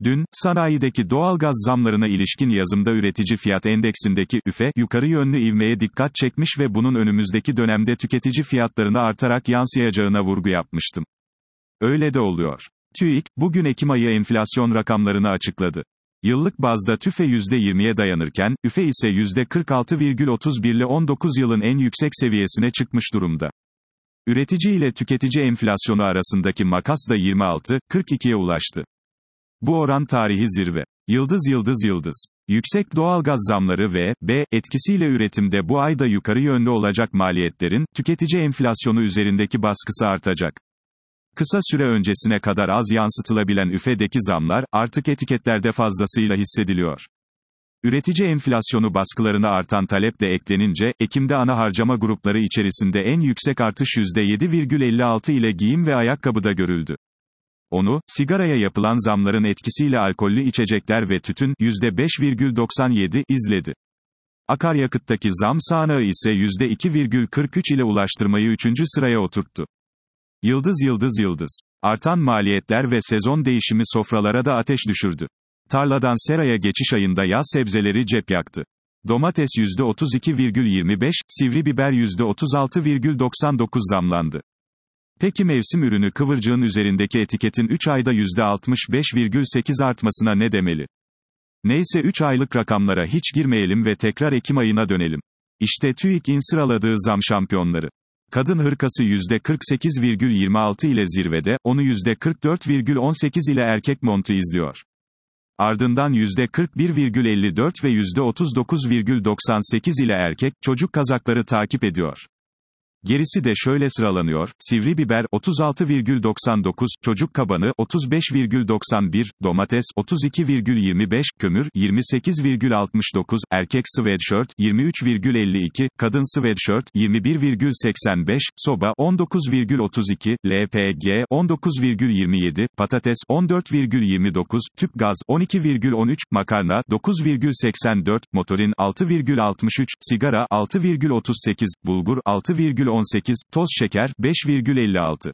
Dün, sanayideki doğalgaz zamlarına ilişkin yazımda üretici fiyat endeksindeki üfe, yukarı yönlü ivmeye dikkat çekmiş ve bunun önümüzdeki dönemde tüketici fiyatlarına artarak yansıyacağına vurgu yapmıştım. Öyle de oluyor. TÜİK, bugün Ekim ayı enflasyon rakamlarını açıkladı. Yıllık bazda TÜFE %20'ye dayanırken, üfe ise %46,31 ile 19 yılın en yüksek seviyesine çıkmış durumda. Üretici ile tüketici enflasyonu arasındaki makas da 26,42'ye ulaştı. Bu oran tarihi zirve. Yıldız. Yüksek doğalgaz zamları ve etkisiyle üretimde bu ayda yukarı yönlü olacak maliyetlerin, tüketici enflasyonu üzerindeki baskısı artacak. Kısa süre öncesine kadar az yansıtılabilen üfedeki zamlar, artık etiketlerde fazlasıyla hissediliyor. Üretici enflasyonu baskılarına artan talep de eklenince, Ekim'de ana harcama grupları içerisinde en yüksek artış %7,56 ile giyim ve ayakkabıda görüldü. Sigaraya yapılan zamların etkisiyle alkollü içecekler ve tütün, %5,97 izledi. Akaryakıttaki zam sağanağı ise %2,43 ile ulaştırmayı 3. sıraya oturttu. Yıldız. Artan maliyetler ve sezon değişimi sofralara da ateş düşürdü. Tarladan seraya geçiş ayında yaz sebzeleri cep yaktı. Domates %32,25, sivri biber %36,99 zamlandı. Peki mevsim ürünü kıvırcığın üzerindeki etiketin 3 ayda %65,8 artmasına ne demeli? Neyse 3 aylık rakamlara hiç girmeyelim ve tekrar Ekim ayına dönelim. İşte TÜİK'in sıraladığı zam şampiyonları. Kadın hırkası %48,26 ile zirvede, onu %44,18 ile erkek montu izliyor. Ardından %41,54 ve %39,98 ile erkek, çocuk kazakları takip ediyor. Gerisi de şöyle sıralanıyor: sivri biber 36,99, çocuk kabanı 35,91, domates 32,25, kömür 28,69, erkek sweatshirt 23,52, kadın sweatshirt 21,85, soba 19,32, LPG 19,27, patates 14,29, tüp gaz 12,13, makarna 9,84, motorin 6,63, sigara 6,38, bulgur 6,18, toz şeker 5,56.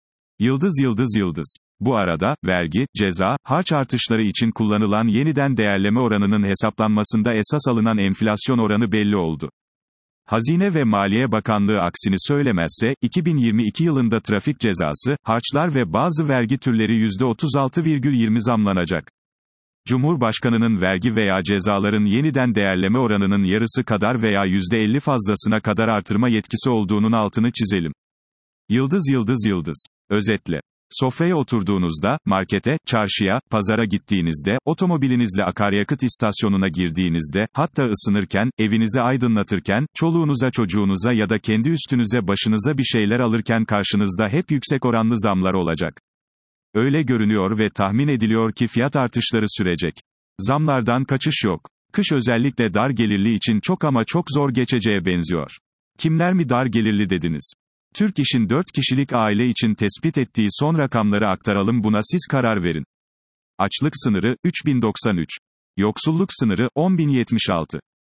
Yıldız. Bu arada, vergi, ceza, harç artışları için kullanılan yeniden değerleme oranının hesaplanmasında esas alınan enflasyon oranı belli oldu. Hazine ve Maliye Bakanlığı aksini söylemezse, 2022 yılında trafik cezası, harçlar ve bazı vergi türleri %36,20 zamlanacak. Cumhurbaşkanının vergi veya cezaların yeniden değerleme oranının yarısı kadar veya %50 fazlasına kadar artırma yetkisi olduğunun altını çizelim. Yıldız. Özetle. Sofraya oturduğunuzda, markete, çarşıya, pazara gittiğinizde, otomobilinizle akaryakıt istasyonuna girdiğinizde, hatta ısınırken, evinizi aydınlatırken, çoluğunuza çocuğunuza ya da kendi üstünüze başınıza bir şeyler alırken karşınızda hep yüksek oranlı zamlar olacak. Öyle görünüyor ve tahmin ediliyor ki fiyat artışları sürecek. Zamlardan kaçış yok. Kış özellikle dar gelirli için çok ama çok zor geçeceğe benziyor. Kimler mi dar gelirli dediniz? Türk İş'in 4 kişilik aile için tespit ettiği son rakamları aktaralım, buna siz karar verin. Açlık sınırı 3093. Yoksulluk sınırı 10.076.